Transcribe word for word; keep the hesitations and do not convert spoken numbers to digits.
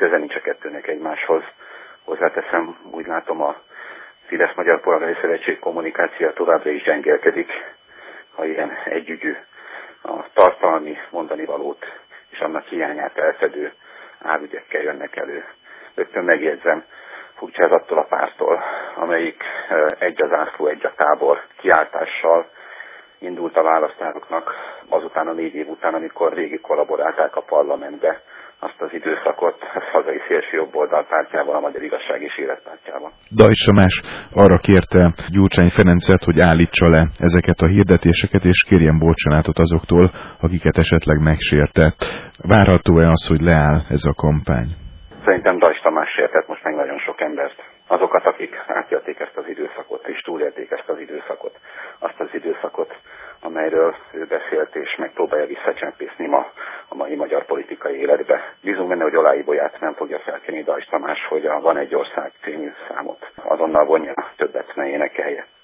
köze nincs a kettőnek egymáshoz. Hozzáteszem, úgy látom, a Fidesz-Magyar Polgári Szövetség kommunikációja továbbra is gyengélkedik, ha ilyen együgyű a tartalmi mondani valót és annak hiányát elfedő álügyekkel jönnek elő. Rögtön megjegyzem, furcsa ez attól a pártól, amelyik egy az ászló, egy a tábor kiáltással indult a választásoknak azután a négy év után, amikor végig kollaborálták a parlamentbe azt az időszakot a hazai szélső jobboldal pártjával, a Magyar Igazság és Élet pártjával. Dajcs Tamás arra kérte Gyurcsány Ferencet, hogy állítsa le ezeket a hirdetéseket, és kérjen bocsánatot azoktól, akiket esetleg megsértett. Várható-e az, hogy leáll ez a kampány? Szerintem Dajcs Tamás sértett most meg nagyon sok embert. Azokat, akik átélték ezt az időszakot, és túlélték ezt az időszakot, azt az időszakot, amelyről ő beszélt, és megpróbálja visszacsempészni ma a mai magyar politikai életbe. Bízunk benne, hogy Olái Bolyát nem fogja felkenni Dajcs Tamás, hogy a Van egy ország című számot azonnal vonja, többet ne énekelje.